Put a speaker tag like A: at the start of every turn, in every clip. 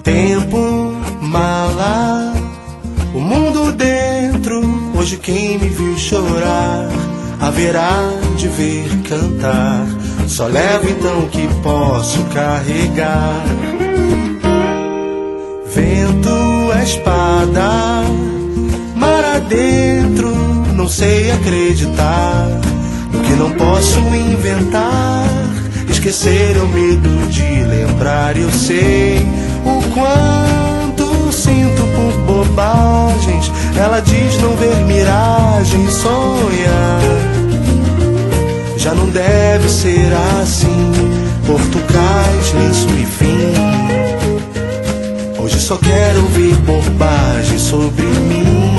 A: Tempo, mala, o mundo dentro. Hoje quem me viu chorar haverá de ver cantar. Só levo então o que posso carregar. Vento, espada, mar adentro. Não sei acreditar no que não posso inventar. Esquecer é o medo de lembrar. Eu sei o quanto sinto por bobagens. Ela diz não ver miragem, sonhar. Já não deve ser assim. Portucais, lenço e fim. Hoje só quero ouvir bobagem sobre mim.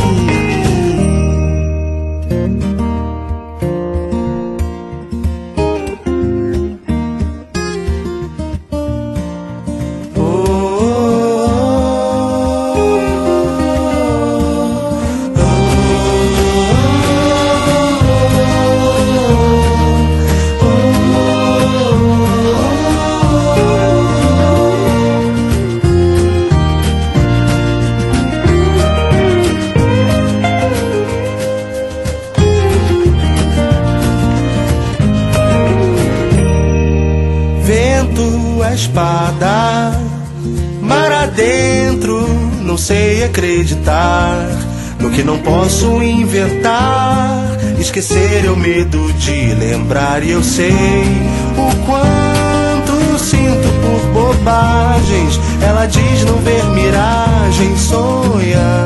A: Espada, mar adentro. Não sei acreditar no que não posso inventar. Esquecer é o medo de lembrar. E eu sei o quanto sinto por bobagens. Ela diz não ver miragem, sonhar.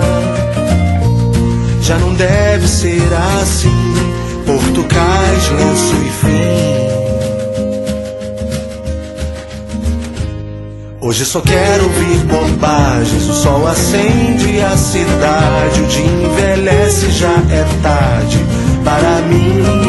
A: Já não deve ser assim. Portucais, lenço e fim. Hoje só quero ouvir bobagens. O sol acende a cidade. O dia envelhece, já é tarde para mim.